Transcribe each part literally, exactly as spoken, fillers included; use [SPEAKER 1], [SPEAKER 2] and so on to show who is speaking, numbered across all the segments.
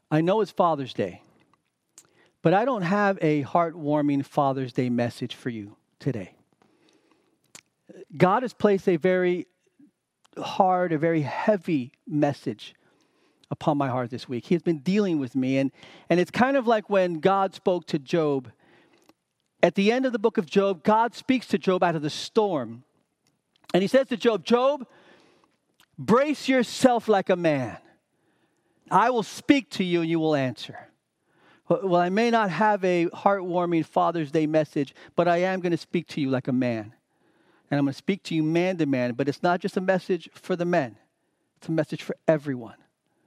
[SPEAKER 1] I know it's Father's Day, but I don't have a heartwarming Father's Day message for you today. God has placed a very hard, a very heavy message upon my heart this week. He has been dealing with me, and, and it's kind of like when God spoke to Job. At the end of the book of Job, God speaks to Job out of the storm. And he says to Job, Job, brace yourself like a man. I will speak to you and you will answer. Well, I may not have a heartwarming Father's Day message, but I am going to speak to you like a man. And I'm going to speak to you man to man, but it's not just a message for the men. It's a message for everyone.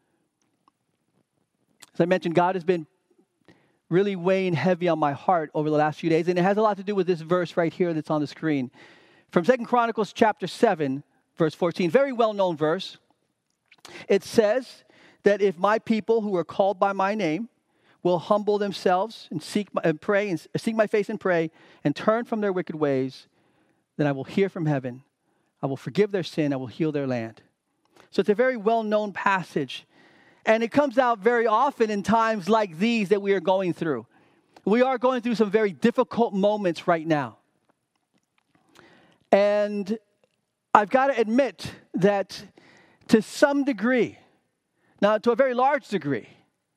[SPEAKER 1] As I mentioned, God has been really weighing heavy on my heart over the last few days, and it has a lot to do with this verse right here that's on the screen. From Second Chronicles chapter seven, verse fourteen, very well-known verse. It says that if my people who are called by my name will humble themselves and seek my, and pray and seek my face and pray and turn from their wicked ways, then I will hear from heaven. I will forgive their sin. I will heal their land. So it's a very well-known passage. And it comes out very often in times like these that we are going through. We are going through some very difficult moments right now. And I've got to admit that to some degree, now to a very large degree,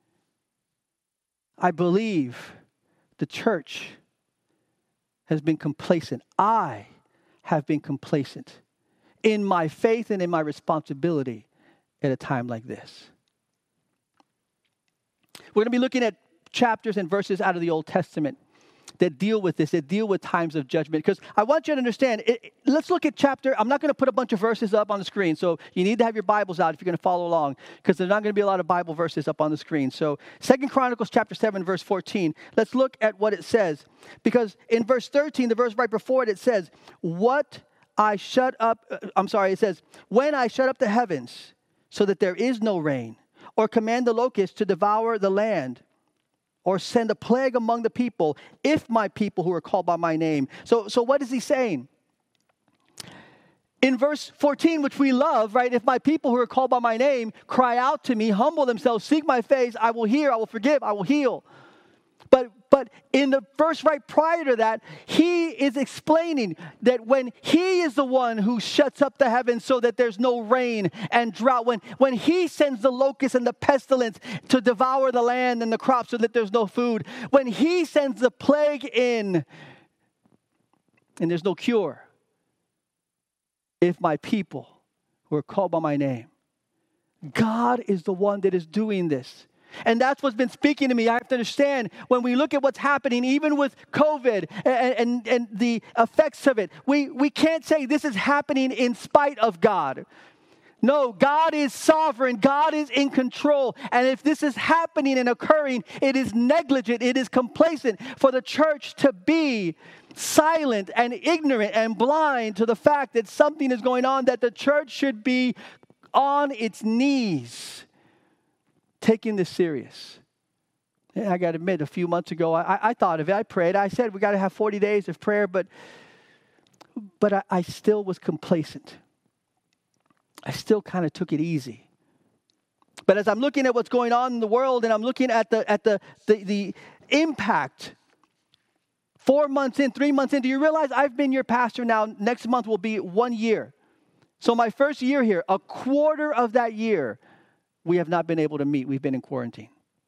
[SPEAKER 1] I believe the church has been complacent. I have been complacent in my faith and in my responsibility at a time like this. We're going to be looking at chapters and verses out of the Old Testament that deal with this, that deal with times of judgment. Because I want you to understand, it, let's look at chapter, I'm not going to put a bunch of verses up on the screen, so you need to have your Bibles out if you're going to follow along, because there's not going to be a lot of Bible verses up on the screen. So Second Chronicles chapter seven, verse fourteen, let's look at what it says. Because in verse thirteen, the verse right before it, it says, what I shut up, I'm sorry, it says, when I shut up the heavens so that there is no rain, or command the locusts to devour the land, or send a plague among the people, if my people who are called by my name. So, so what is he saying? In verse fourteen, which we love, right? If my people who are called by my name cry out to me, humble themselves, seek my face, I will hear, I will forgive, I will heal. But but in the verse right prior to that, he is explaining that when he is the one who shuts up the heavens so that there's no rain and drought, when, when he sends the locusts and the pestilence to devour the land and the crops so that there's no food, when he sends the plague in and there's no cure, if my people who are called by my name, God is the one that is doing this. And that's what's been speaking to me. I have to understand when we look at what's happening, even with COVID and, and, and the effects of it, we, we can't say this is happening in spite of God. No, God is sovereign. God is in control. And if this is happening and occurring, it is negligent. It is complacent for the church to be silent and ignorant and blind to the fact that something is going on, that the church should be on its knees taking this serious. And I got to admit, a few months ago, I, I thought of it. I prayed. I said, we got to have forty days of prayer, but but I, I still was complacent. I still kind of took it easy. But as I'm looking at what's going on in the world, and I'm looking at the at the the, the impact, four months in, three months in, do you realize I've been your pastor now? Next month will be one year. So my first year here, a quarter of that year, we have not been able to meet. We've been in quarantine.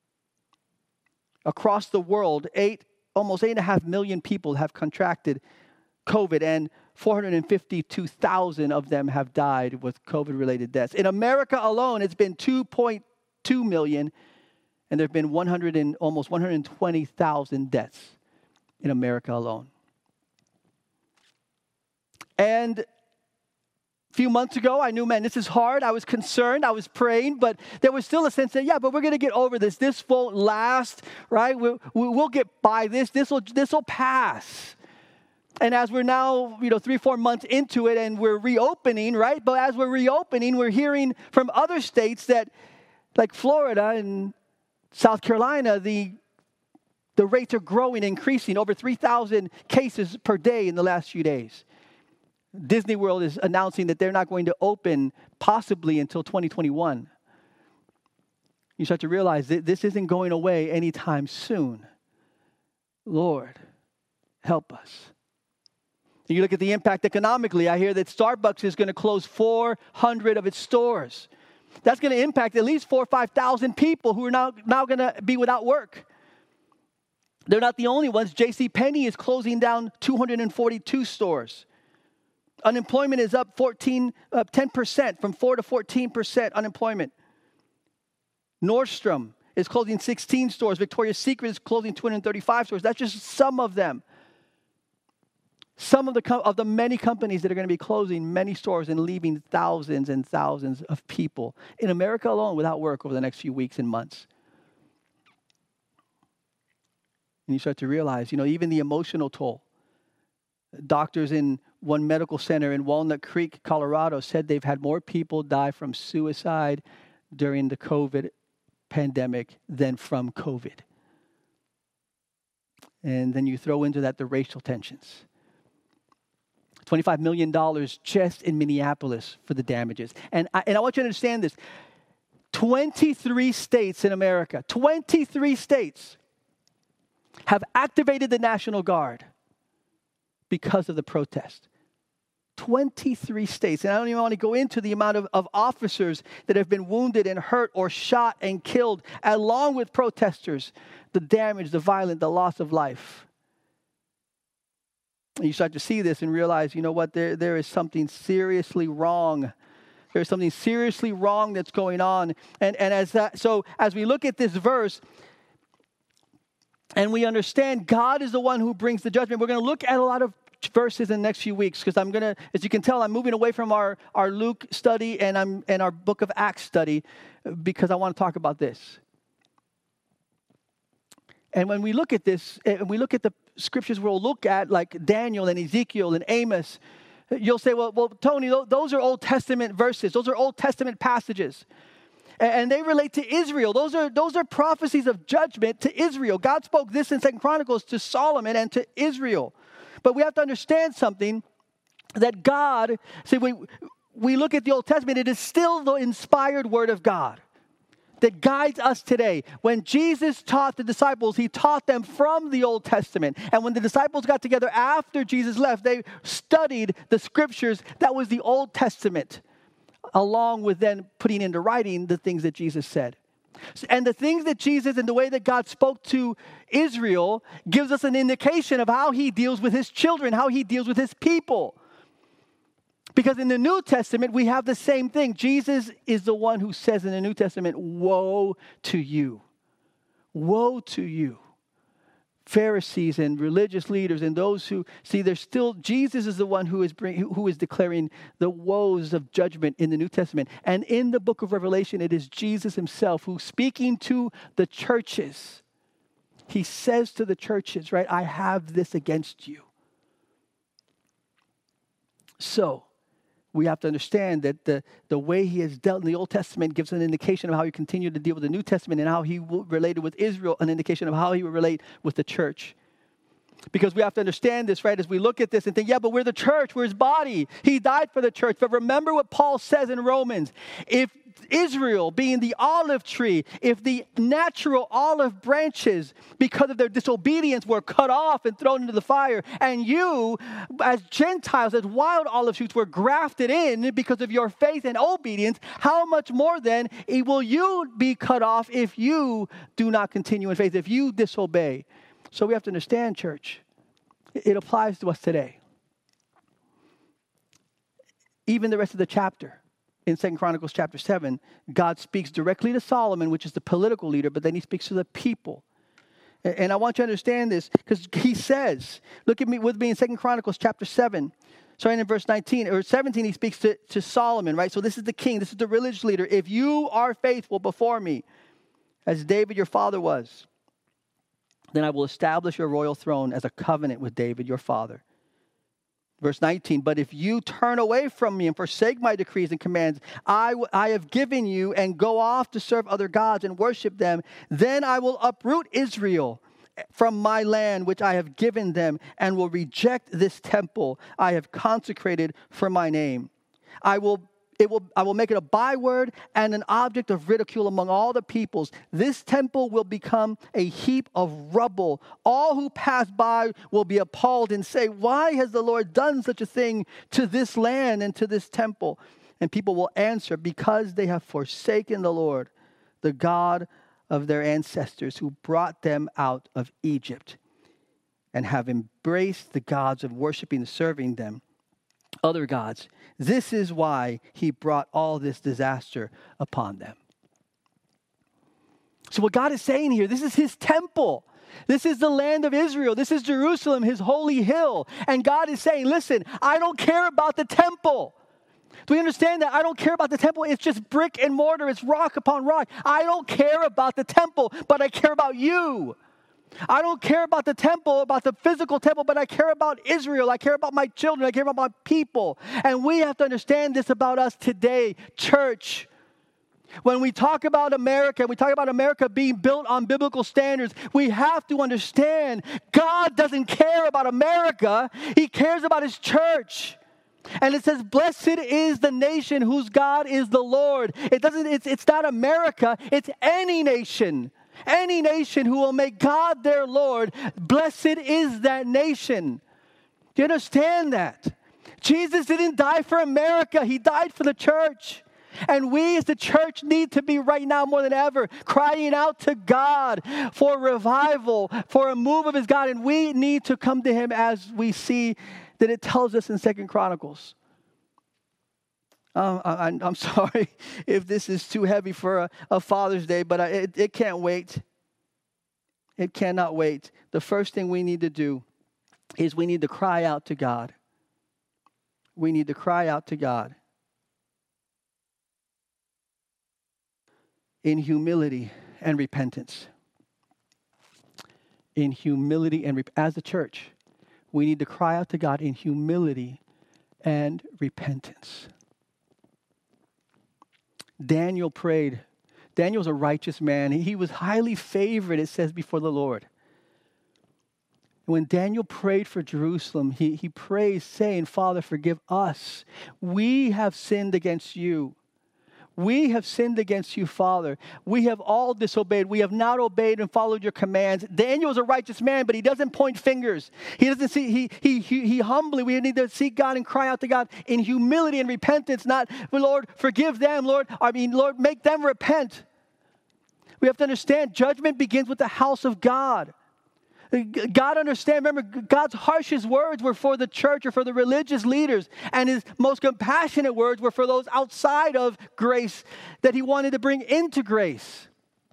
[SPEAKER 1] Across the world, eight, almost eight and a half million people have contracted COVID, and four hundred fifty-two thousand of them have died with COVID-related deaths. In America alone, it's been two point two million, and there have been one hundred and almost one hundred twenty thousand deaths in America alone. And a few months ago, I knew, man, this is hard. I was concerned. I was praying, but there was still a sense that, yeah, but we're going to get over this. This won't last, right? We'll, we'll get by this. This will this will pass. And as we're now, you know, three, four months into it, and we're reopening, right? But as we're reopening, we're hearing from other states that, like Florida and South Carolina, the the rates are growing, increasing, over three thousand cases per day in the last few days. Disney World is announcing that they're not going to open possibly until twenty twenty-one. You start to realize that this isn't going away anytime soon. Lord, help us. You look at the impact economically. I hear that Starbucks is going to close four hundred of its stores. That's going to impact at least four or five thousand people who are now, now going to be without work. They're not the only ones. JCPenney is closing down two hundred forty-two stores. Unemployment is up fourteen, uh, ten percent, from four to fourteen percent unemployment. Nordstrom is closing sixteen stores. Victoria's Secret is closing two hundred thirty-five stores. That's just some of them. Some of the co- of the many companies that are going to be closing many stores and leaving thousands and thousands of people in America alone without work over the next few weeks and months. And you start to realize, you know, even the emotional toll. Doctors in one medical center in Walnut Creek, Colorado, said they've had more people die from suicide during the COVID pandemic than from COVID. And then you throw into that the racial tensions. twenty-five million dollars just in Minneapolis for the damages. And I, and I want you to understand this. twenty-three states in America, twenty-three states have activated the National Guard because of the protest. twenty-three states. And I don't even want to go into the amount of, of officers that have been wounded and hurt or shot and killed, along with protesters, the damage, the violence, the loss of life. And you start to see this and realize, you know what, there, there is something seriously wrong. There's something seriously wrong that's going on. And, and as that, so as we look at this verse, and we understand God is the one who brings the judgment, we're going to look at a lot of verses in the next few weeks, because I'm going to, as you can tell, I'm moving away from our, our Luke study and I'm and our book of Acts study, because I want to talk about this. And when we look at this, and we look at the scriptures we'll look at, like Daniel and Ezekiel and Amos, you'll say, well, well, Tony, those are Old Testament verses. Those are Old Testament passages. And they relate to Israel. Those are, those are prophecies of judgment to Israel. God spoke this in Second Chronicles to Solomon and to Israel. But we have to understand something, that God, see, we, we look at the Old Testament, it is still the inspired word of God that guides us today. When Jesus taught the disciples, he taught them from the Old Testament. And when the disciples got together after Jesus left, they studied the scriptures that was the Old Testament, along with then putting into writing the things that Jesus said. And the things that Jesus and the way that God spoke to Israel gives us an indication of how he deals with his children, how he deals with his people. Because in the New Testament, we have the same thing. Jesus is the one who says in the New Testament, woe to you. Woe to you. Pharisees and religious leaders and those who, see, there's still, Jesus is the one who is bring, who is declaring the woes of judgment in the New Testament. And in the book of Revelation, it is Jesus himself who, speaking to the churches, he says to the churches, right, I have this against you. So, we have to understand that the, the way he has dealt in the Old Testament gives an indication of how he continued to deal with the New Testament, and how he related with Israel, an indication of how he would relate with the church. Because we have to understand this, right, as we look at this and think, yeah, but we're the church, we're his body. He died for the church. But remember what Paul says in Romans. If Israel, being the olive tree, if the natural olive branches, because of their disobedience, were cut off and thrown into the fire, and you, as Gentiles, as wild olive shoots, were grafted in because of your faith and obedience, how much more then will you be cut off if you do not continue in faith, if you disobey? So we have to understand, church, it applies to us today. Even the rest of the chapter. In Second Chronicles chapter seven, God speaks directly to Solomon, which is the political leader, but then he speaks to the people. And I want you to understand this, because he says, look at me with me in Second Chronicles chapter seven, starting in verse nineteen, or seventeen, he speaks to, to Solomon, right? So this is the king, this is the religious leader. If you are faithful before me, as David your father was, then I will establish your royal throne as a covenant with David your father. Verse nineteen, but if you turn away from me and forsake my decrees and commands I, I have given you, and go off to serve other gods and worship them, then I will uproot Israel from my land which I have given them, and will reject this temple I have consecrated for my name. I will It will, I will make it a byword and an object of ridicule among all the peoples. This temple will become a heap of rubble. All who pass by will be appalled and say, why has the Lord done such a thing to this land and to this temple? And people will answer, because they have forsaken the Lord, the God of their ancestors who brought them out of Egypt, and have embraced the gods of worshiping and serving them, other gods. This is why he brought all this disaster upon them. So what God is saying here, this is his temple. This is the land of Israel. This is Jerusalem, his holy hill. And God is saying, listen, I don't care about the temple. Do we understand that? I don't care about the temple. It's just brick and mortar. It's rock upon rock. I don't care about the temple, but I care about you. I don't care about the temple, about the physical temple, but I care about Israel. I care about my children. I care about my people. And we have to understand this about us today, church. When we talk about America, we talk about America being built on biblical standards, we have to understand God doesn't care about America. He cares about his church. And it says, blessed is the nation whose God is the Lord. It doesn't, it's, it's not America, it's any nation. Any nation who will make God their Lord, blessed is that nation. Do you understand that? Jesus didn't die for America. He died for the church. And we as the church need to be right now more than ever crying out to God for revival, for a move of his God. And we need to come to him as we see that it tells us in Second Chronicles. Um, I, I'm sorry if this is too heavy for a, a Father's Day, but I, it, it can't wait. It cannot wait. The first thing we need to do is we need to cry out to God. We need to cry out to God in humility and repentance. In humility and rep- as a church, we need to cry out to God in humility and repentance. Daniel prayed. Daniel was a righteous man. He was highly favored, it says, before the Lord. When Daniel prayed for Jerusalem, he, he prays saying, Father, forgive us. We have sinned against you. We have sinned against you, Father. We have all disobeyed. We have not obeyed and followed your commands. Daniel is a righteous man, but he doesn't point fingers. He doesn't see, he, he, he, he humbly, we need to seek God and cry out to God in humility and repentance, not, Lord, forgive them, Lord. I mean, Lord, make them repent. We have to understand judgment begins with the house of God. God understand, remember, God's harshest words were for the church or for the religious leaders, and his most compassionate words were for those outside of grace that he wanted to bring into grace.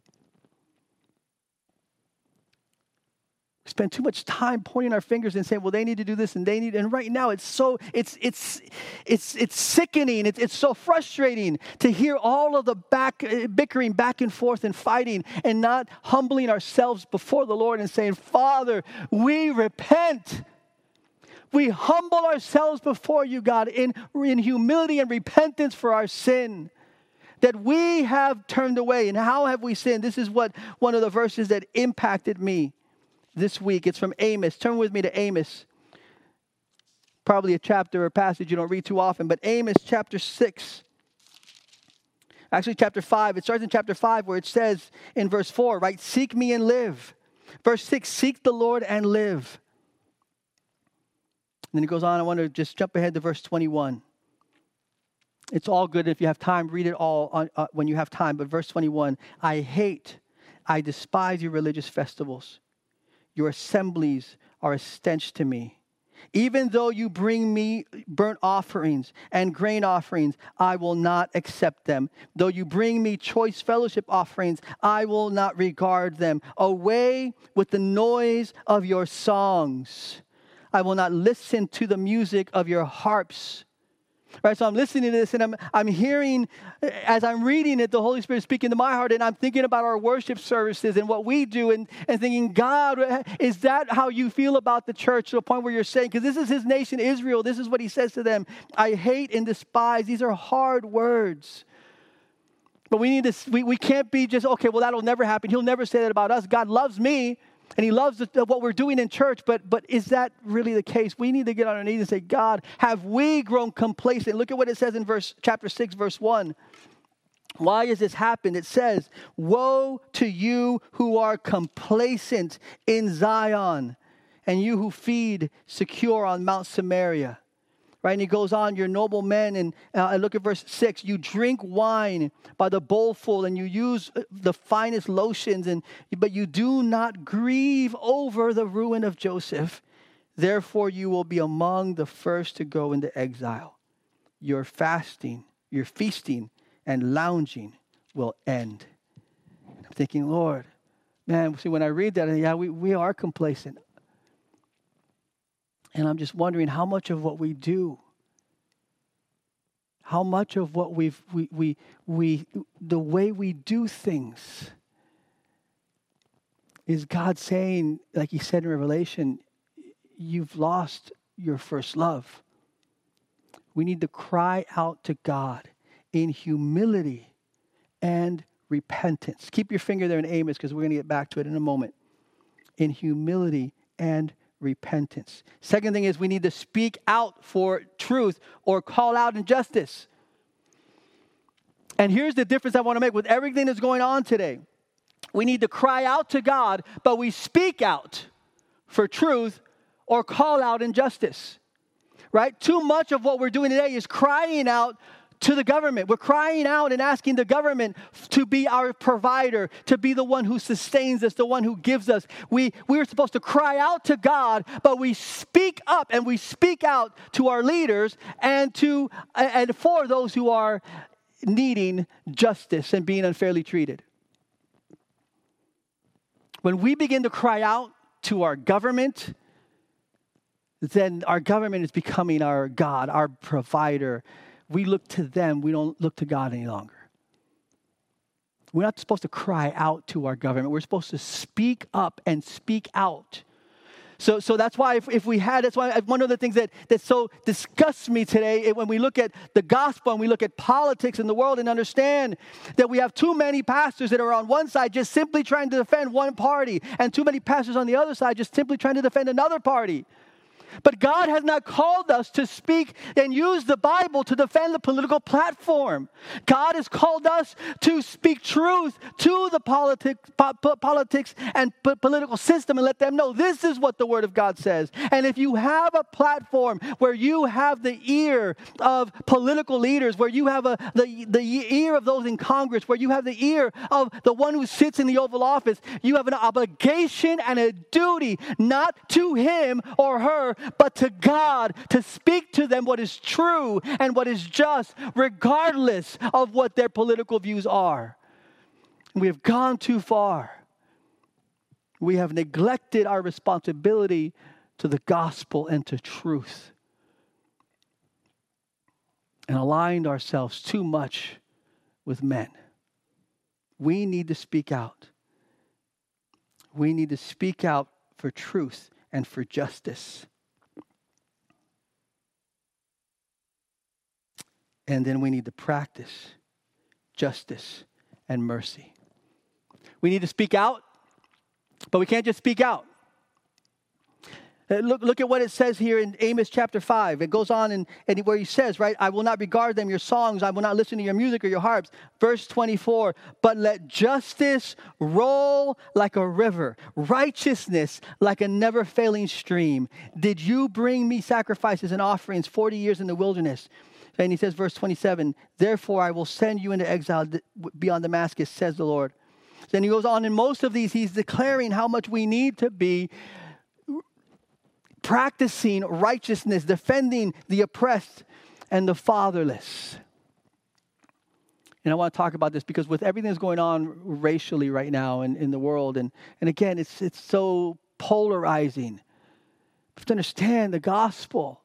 [SPEAKER 1] We spend too much time pointing our fingers and saying, well, they need to do this and they need, and right now it's so, it's it's it's it's sickening, it's, it's so frustrating to hear all of the back, bickering back and forth and fighting and not humbling ourselves before the Lord and saying, Father, we repent. We humble ourselves before you, God, in, in humility and repentance for our sin that we have turned away. And how have we sinned? This is what one of the verses that impacted me this week. It's from Amos. Turn with me to Amos. Probably a chapter or passage you don't read too often, but Amos chapter six. Actually, chapter five. It starts in chapter five where it says in verse four, right? Seek me and live. Verse six, seek the Lord and live. And then it goes on. I want to just jump ahead to verse twenty-one. It's all good. If you have time, read it all on, uh, when you have time. But verse twenty-one, I hate, I despise your religious festivals. Your assemblies are a stench to me. Even though you bring me burnt offerings and grain offerings, I will not accept them. Though you bring me choice fellowship offerings, I will not regard them. Away with the noise of your songs. I will not listen to the music of your harps. Right, so I'm listening to this and I'm I'm hearing, as I'm reading it, the Holy Spirit speaking to my heart, and I'm thinking about our worship services and what we do, and, and thinking, God, is that how you feel about the church, to the point where you're saying, because this is his nation, Israel, this is what he says to them, I hate and despise. These are hard words. But we need to, we, we can't be just, okay, well, that'll never happen. He'll never say that about us. God loves me. And he loves the, what we're doing in church, but, but is that really the case? We need to get on our knees and say, God, have we grown complacent? Look at what it says in verse chapter six, verse one. Why has this happened? It says, woe to you who are complacent in Zion, and you who feed secure on Mount Samaria. Right, and he goes on, you're noble men, and uh, look at verse six. You drink wine by the bowlful, and you use the finest lotions, and but you do not grieve over the ruin of Joseph. Therefore, you will be among the first to go into exile. Your fasting, your feasting, and lounging will end. I'm thinking, Lord, man, see, when I read that, yeah, we, we are complacent. And I'm just wondering how much of what we do, how much of what we've, we, we, we, the way we do things, is God saying, like he said in Revelation, you've lost your first love. We need to cry out to God in humility and repentance. Keep your finger there in Amos, because we're going to get back to it in a moment. In humility and repentance. Second thing is we need to speak out for truth or call out injustice. And here's the difference I want to make with everything that's going on today. We need to cry out to God, but we speak out for truth or call out injustice. Right? Too much of what we're doing today is crying out to the government. We're crying out and asking the government to be our provider, to be the one who sustains us, the one who gives us. We, we're supposed to cry out to God, but we speak up and we speak out to our leaders and to and for those who are needing justice and being unfairly treated. When we begin to cry out to our government, then our government is becoming our God, our provider. We look to them. We don't look to God any longer. We're not supposed to cry out to our government. We're supposed to speak up and speak out. So, so that's why if, if we had, that's why one of the things that, that so disgusts me today when we look at the gospel and we look at politics in the world and understand that we have too many pastors that are on one side just simply trying to defend one party, and too many pastors on the other side just simply trying to defend another party. But God has not called us to speak and use the Bible to defend the political platform. God has called us to speak truth to the politic, po- po- politics and po- political system and let them know this is what the Word of God says. And if you have a platform where you have the ear of political leaders, where you have a, the, the ear of those in Congress, where you have the ear of the one who sits in the Oval Office, you have an obligation and a duty not to him or her, but to God, to speak to them what is true and what is just, regardless of what their political views are. We have gone too far. We have neglected our responsibility to the gospel and to truth, and aligned ourselves too much with men. We need to speak out. We need to speak out for truth and for justice. And then we need to practice justice and mercy. We need to speak out, but we can't just speak out. Look, look at what it says here in Amos chapter five. It goes on and, and where he says, right, I will not regard them, your songs. I will not listen to your music or your harps. Verse twenty-four, but let justice roll like a river, righteousness like a never failing stream. Did you bring me sacrifices and offerings forty years in the wilderness? And he says, verse twenty-seven, therefore I will send you into exile beyond Damascus, says the Lord. Then he goes on, in most of these, he's declaring how much we need to be practicing righteousness, defending the oppressed and the fatherless. And I want to talk about this because with everything that's going on racially right now in, in the world, and, and again, it's it's so polarizing. You have to understand the gospel.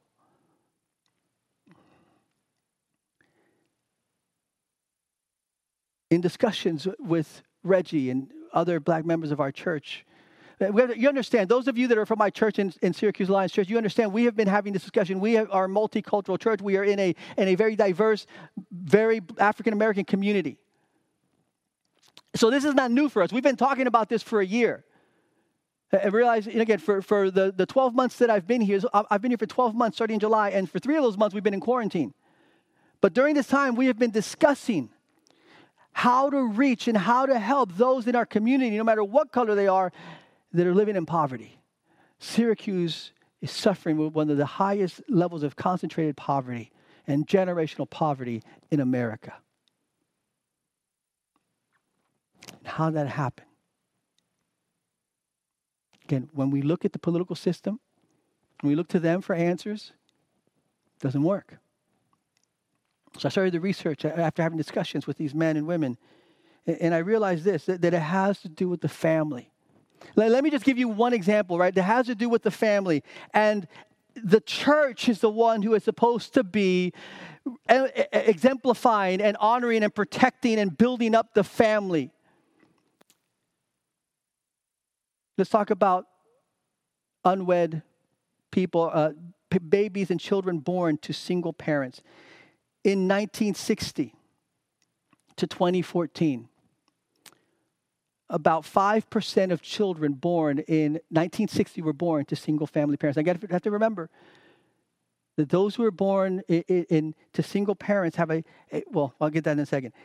[SPEAKER 1] In discussions with Reggie and other black members of our church, you understand, those of you that are from my church in, in Syracuse Alliance Church, you understand we have been having this discussion. We have, are a multicultural church. We are in a, in a very diverse, very African-American community. So this is not new for us. We've been talking about this for a year. And realize, and again, for, for the, the twelve months that I've been here, so I've been here for twelve months starting in July, and for three of those months we've been in quarantine. But during this time, we have been discussing how to reach and how to help those in our community, no matter what color they are, that are living in poverty. Syracuse is suffering with one of the highest levels of concentrated poverty and generational poverty in America. How did that happen? Again, when we look at the political system, when we look to them for answers, it doesn't work. So I started the research after having discussions with these men and women. And I realized this, that, that it has to do with the family. Let, let me just give you one example, right? That has to do with the family. And the church is the one who is supposed to be exemplifying and honoring and protecting and building up the family. Let's talk about unwed people, uh, p- babies and children born to single parents. In nineteen sixty to twenty fourteen, about five percent of children born in nineteen sixty were born to single family parents. I got to have to remember that those who are born in, in to single parents have a, a, well, I'll get that in a second.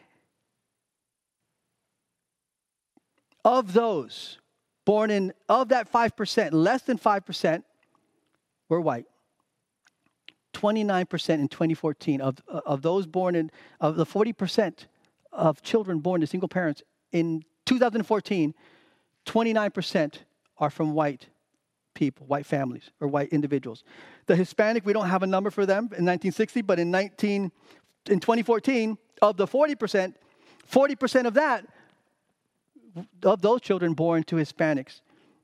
[SPEAKER 1] Of those born in, of that five percent, less than five percent were white. twenty-nine percent in twenty fourteen of, of those born in, of the forty percent of children born to single parents in two thousand fourteen, twenty-nine percent are from white people, white families, or white individuals. The Hispanic, we don't have a number for them in nineteen sixty, but in nineteen, in twenty fourteen, of the forty percent, forty percent of that, of those children born to Hispanics.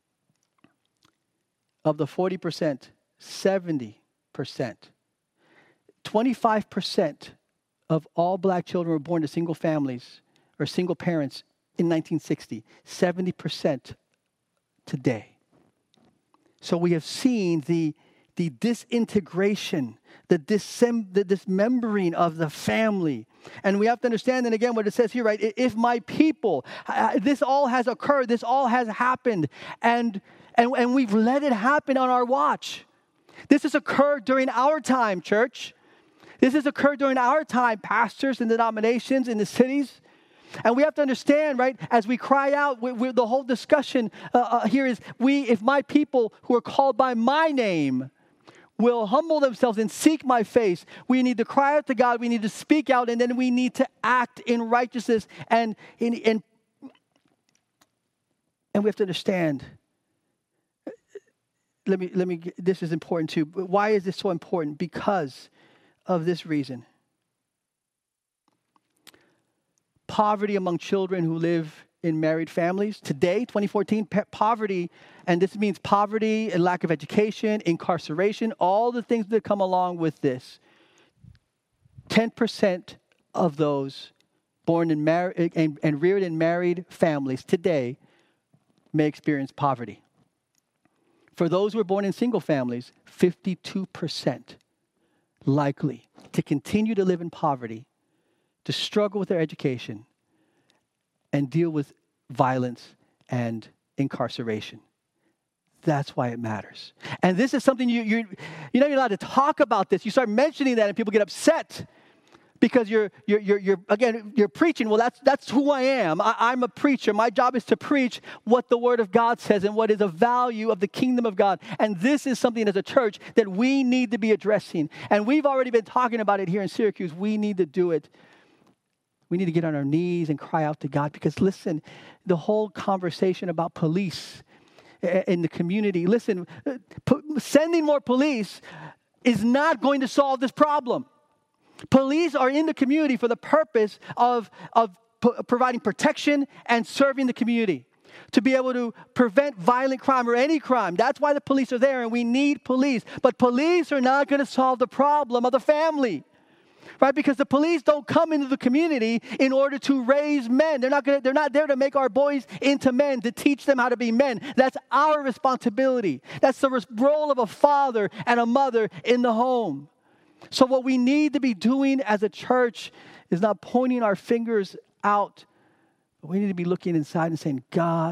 [SPEAKER 1] Of the forty percent, seventy percent. twenty-five percent of all black children were born to single families or single parents in nineteen sixty. seventy percent today. So we have seen the, the disintegration, the, disem- the dismembering of the family. And we have to understand, and again, what it says here, right? If my people, uh, this all has occurred, this all has happened, and, and, and we've let it happen on our watch. This has occurred during our time, church. This has occurred during our time, pastors and denominations in the cities. And we have to understand, right, as we cry out, we, we, the whole discussion uh, uh, here is, we, if my people who are called by my name will humble themselves and seek my face, we need to cry out to God, we need to speak out, and then we need to act in righteousness. And, in, in, and we have to understand, let me, let me, this is important too. Why is this so important? Because of this reason. Poverty among children who live in married families. Today, twenty fourteen, pe- poverty, and this means poverty and lack of education, incarceration, all the things that come along with this. ten percent of those born in mar- and, and reared in married families today may experience poverty. For those who are born in single families, fifty-two percent likely to continue to live in poverty, to struggle with their education, and deal with violence and incarceration. That's why it matters. And this is something you, you're, you're not even allowed to talk about this. You start mentioning that and people get upset because you're, you're, you're, you're again, you're preaching. Well, that's, that's who I am. I, I'm a preacher. My job is to preach what the Word of God says and what is a value of the kingdom of God. And this is something as a church that we need to be addressing. And we've already been talking about it here in Syracuse. We need to do it. We need to get on our knees and cry out to God, because listen, the whole conversation about police in the community, listen, sending more police is not going to solve this problem. Police are in the community for the purpose of, of p- providing protection and serving the community, to be able to prevent violent crime or any crime. That's why the police are there, and we need police. But police are not going to solve the problem of the family. Right? Because the police don't come into the community in order to raise men. They're not gonna, they're not there to make our boys into men, to teach them how to be men. That's our responsibility. That's the role of a father and a mother in the home. So what we need to be doing as a church is not pointing our fingers out, but we need to be looking inside and saying, God,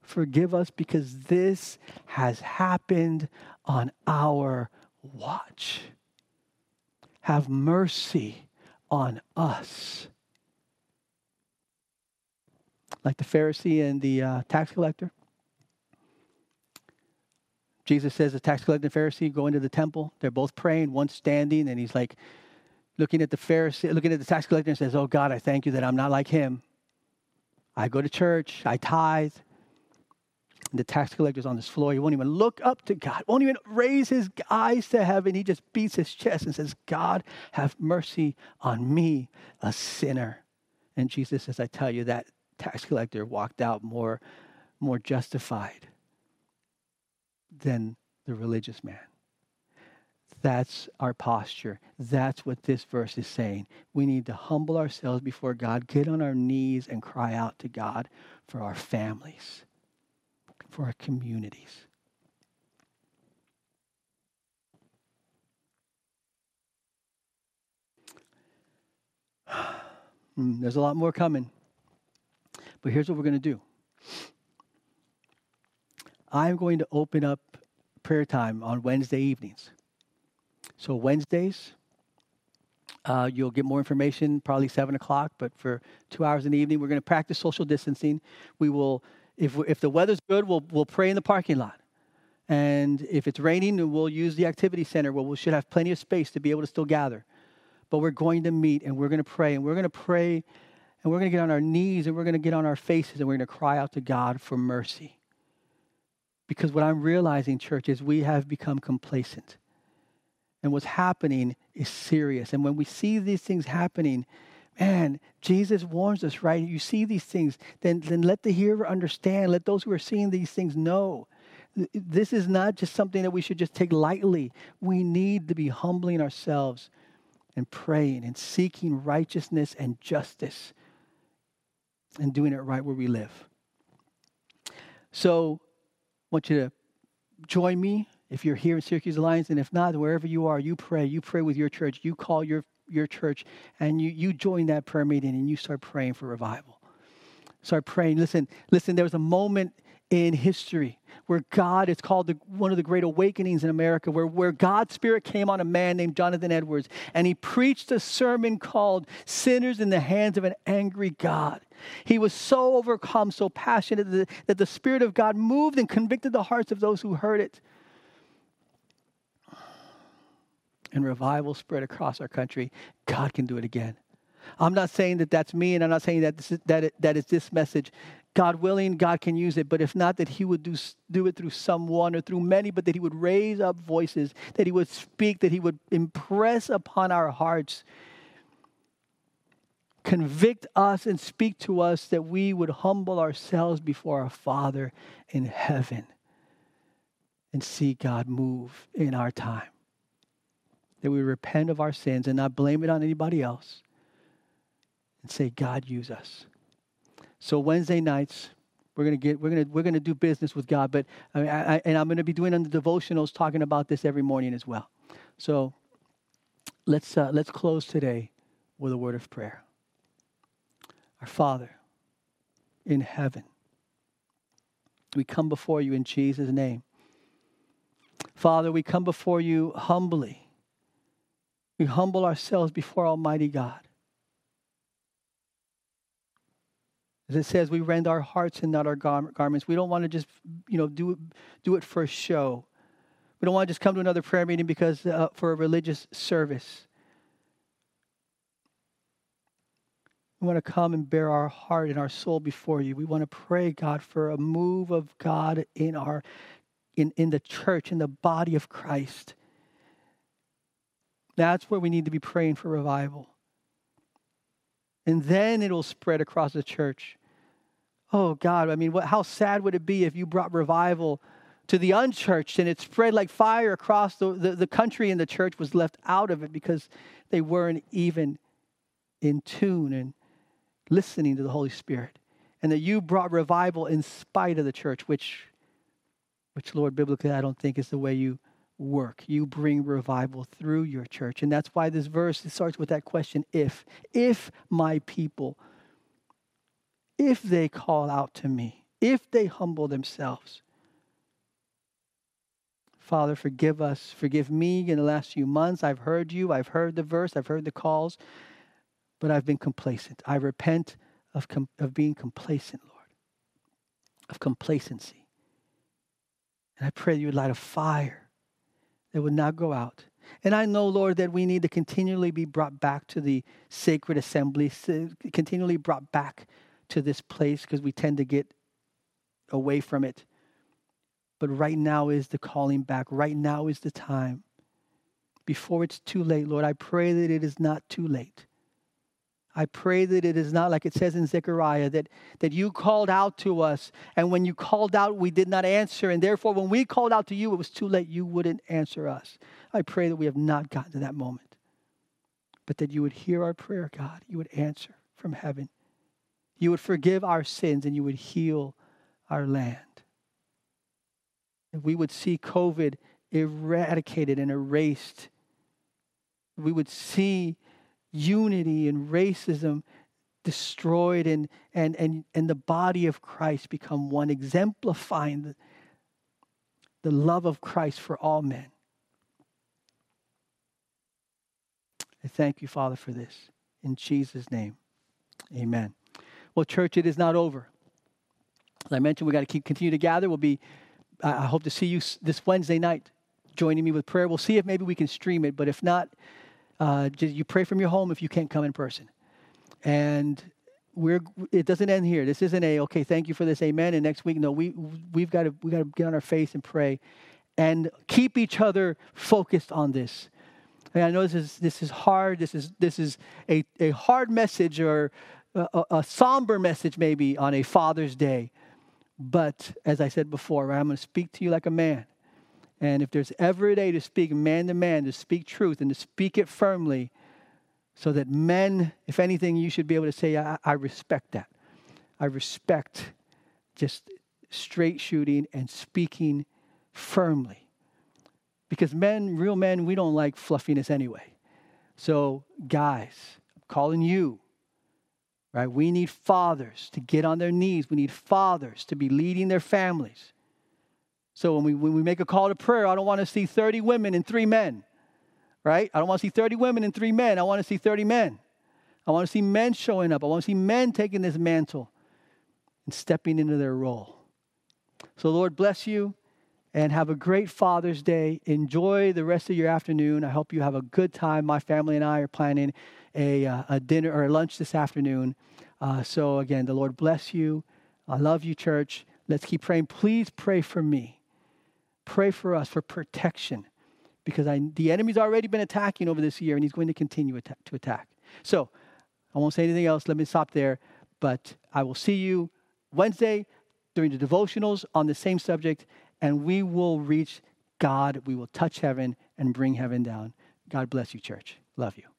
[SPEAKER 1] Forgive us because this has happened on our watch. Have mercy on us. Like the Pharisee and the uh, tax collector. Jesus says the tax collector and the Pharisee go into the temple. They're both praying, one's standing, and he's like looking at the Pharisee, looking at the tax collector and says, oh God, I thank you that I'm not like him. I go to church, I tithe. And the tax collector's on this floor. He won't even look up to God, won't even raise his eyes to heaven. He just beats his chest and says, God, have mercy on me, a sinner. And Jesus says, I tell you, that tax collector walked out more, more justified than the religious man. That's our posture. That's what this verse is saying. We need to humble ourselves before God, get on our knees and cry out to God for our families, for our communities. There's a lot more coming. But here's what we're going to do. I'm going to open up prayer time on Wednesday evenings. So Wednesdays, uh, you'll get more information, probably seven o'clock, but for two hours in the evening, we're going to practice social distancing. We will, if we, if the weather's good, we'll we'll pray in the parking lot. And if it's raining, we'll use the activity center where we should have plenty of space to be able to still gather. But we're going to meet and we're going to pray and we're going to pray and we're going to get on our knees and we're going to get on our faces and we're going to cry out to God for mercy. Because what I'm realizing, church, is we have become complacent. And what's happening is serious. And when we see these things happening, man, Jesus warns us, right? You see these things, then, then let the hearer understand. Let those who are seeing these things know. This is not just something that we should just take lightly. We need to be humbling ourselves and praying and seeking righteousness and justice and doing it right where we live. So I want you to join me if you're here in Syracuse Alliance, and if not, wherever you are, you pray. You pray with your church. You call your, your church, and you, you join that prayer meeting, and you start praying for revival. Start praying. Listen, listen, there was a moment in history where God, it's called the, one of the great awakenings in America, where, where God's Spirit came on a man named Jonathan Edwards, and he preached a sermon called Sinners in the Hands of an Angry God. He was so overcome, so passionate that the, that the Spirit of God moved and convicted the hearts of those who heard it. And revival spread across our country. God can do it again. I'm not saying that that's me, and I'm not saying that this is, that it, that is this message. God willing, God can use it. But if not, that he would do, do it through someone or through many, but that he would raise up voices, that he would speak, that he would impress upon our hearts, convict us and speak to us, that we would humble ourselves before our Father in heaven and see God move in our time. That we repent of our sins and not blame it on anybody else. And say, God, use us. So Wednesday nights, we're gonna get, we're gonna, we're gonna do business with God. But I, I, and I'm gonna be doing on the devotionals, talking about this every morning as well. So let's uh, let's close today with a word of prayer. Our Father in heaven, we come before you in Jesus' name. Father, we come before you humbly. We humble ourselves before Almighty God. As it says, we rend our hearts and not our gar- garments. We don't want to just, you know, do it, do it for show. We don't want to just come to another prayer meeting because uh, for a religious service. We want to come and bear our heart and our soul before you. We want to pray, God, for a move of God in our, in, in the church, in the body of Christ. That's where we need to be praying for revival. And then it will spread across the church. Oh, God, I mean, what, how sad would it be if you brought revival to the unchurched and it spread like fire across the, the, the country and the church was left out of it because they weren't even in tune and listening to the Holy Spirit. And that you brought revival in spite of the church, which, which Lord, biblically, I don't think is the way you work. You bring revival through your church. And that's why this verse starts with that question, if. If my people, if they call out to me, if they humble themselves. Father, forgive us. Forgive me in the last few months. I've heard you. I've heard the verse. I've heard the calls. But I've been complacent. I repent of, com- of being complacent, Lord. Of complacency. And I pray that you would light a fire that would not go out. And I know, Lord, that we need to continually be brought back to the sacred assembly, continually brought back to this place because we tend to get away from it. But right now is the calling back. Right now is the time. Before it's too late, Lord, I pray that it is not too late. I pray that it is not like it says in Zechariah, that, that you called out to us, and when you called out, we did not answer, and therefore when we called out to you, it was too late. You wouldn't answer us. I pray that we have not gotten to that moment, but that you would hear our prayer, God. You would answer from heaven. You would forgive our sins, and you would heal our land. If we would see COVID eradicated and erased, we would see unity and racism destroyed, and, and, and, and the body of Christ become one, exemplifying the, the love of Christ for all men. I thank you, Father, for this. In Jesus' name, amen. Well, church, it is not over. As I mentioned, we got to keep continue to gather. We'll be, I hope to see you this Wednesday night joining me with prayer. We'll see if maybe we can stream it, but if not, Uh, just you pray from your home if you can't come in person. And we're it doesn't end here. This isn't a okay, thank you for this, amen. And next week, no, we we've got to we got to get on our face and pray, and keep each other focused on this. And I know this is this is hard. This is this is a, a hard message, or a, a somber message maybe on a Father's Day. But as I said before, right, I'm going to speak to you like a man. And if there's ever a day to speak man to man, to speak truth and to speak it firmly, so that men, if anything, you should be able to say, I, I respect that. I respect just straight shooting and speaking firmly. Because men, real men, we don't like fluffiness anyway. So guys, I'm calling you, right? We need fathers to get on their knees. We need fathers to be leading their families. So when we when we make a call to prayer, I don't want to see thirty women and three men, right? I don't want to see thirty women and three men. I want to see thirty men. I want to see men showing up. I want to see men taking this mantle and stepping into their role. So Lord bless you, and have a great Father's Day. Enjoy the rest of your afternoon. I hope you have a good time. My family and I are planning a, uh, a dinner or a lunch this afternoon. Uh, so again, the Lord bless you. I love you, church. Let's keep praying. Please pray for me. Pray for us for protection, because I, the enemy's already been attacking over this year, and he's going to continue atta- to attack. So I won't say anything else. Let me stop there. But I will see you Wednesday during the devotionals on the same subject, and we will reach God. We will touch heaven and bring heaven down. God bless you, church. Love you.